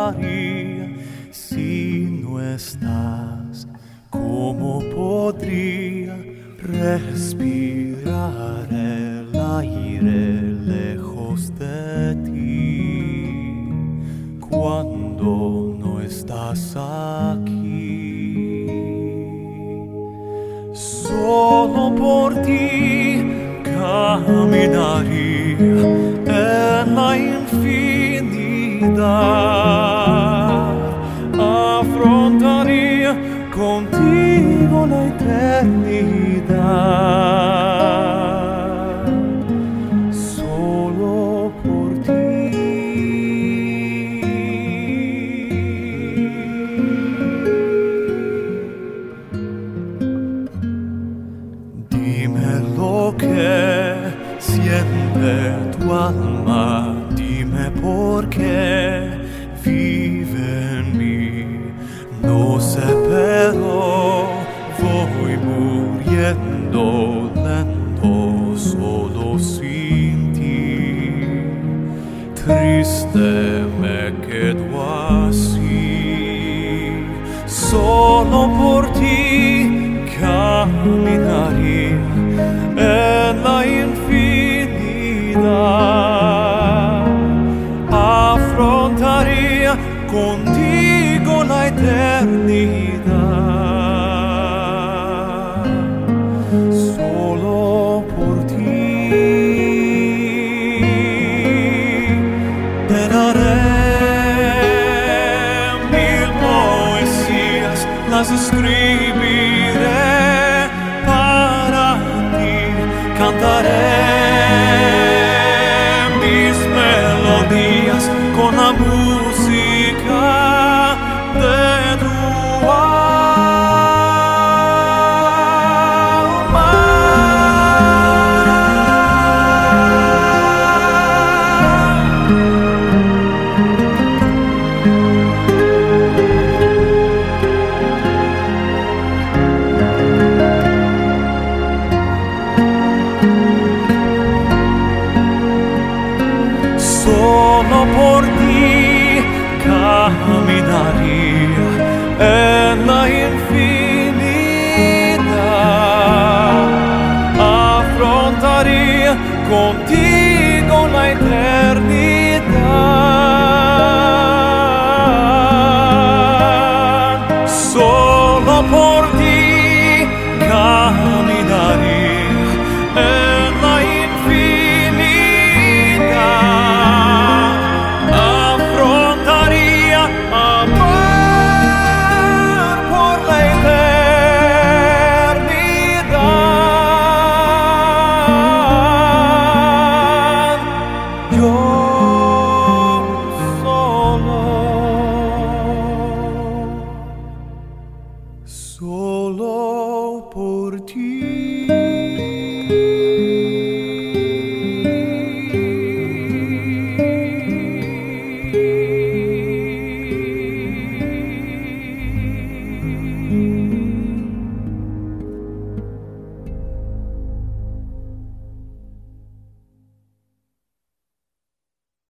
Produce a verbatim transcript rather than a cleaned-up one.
caminaría si no estás? ¿Cómo podría respirar el aire lejos de ti cuando no estás aquí? Solo por ti caminaría en la infinidad, afrontaría contigo la eternidad, solo por ti. Dime lo que siente tu alma, dime por qué vive en mí. No sé, pero voy muriendo lento, solo sin ti. Triste me quedo así, solo por ti caminaría en la infinidad, afrontaría contigo la eternidad, solo por ti. Te daré mil poesías, las escribiré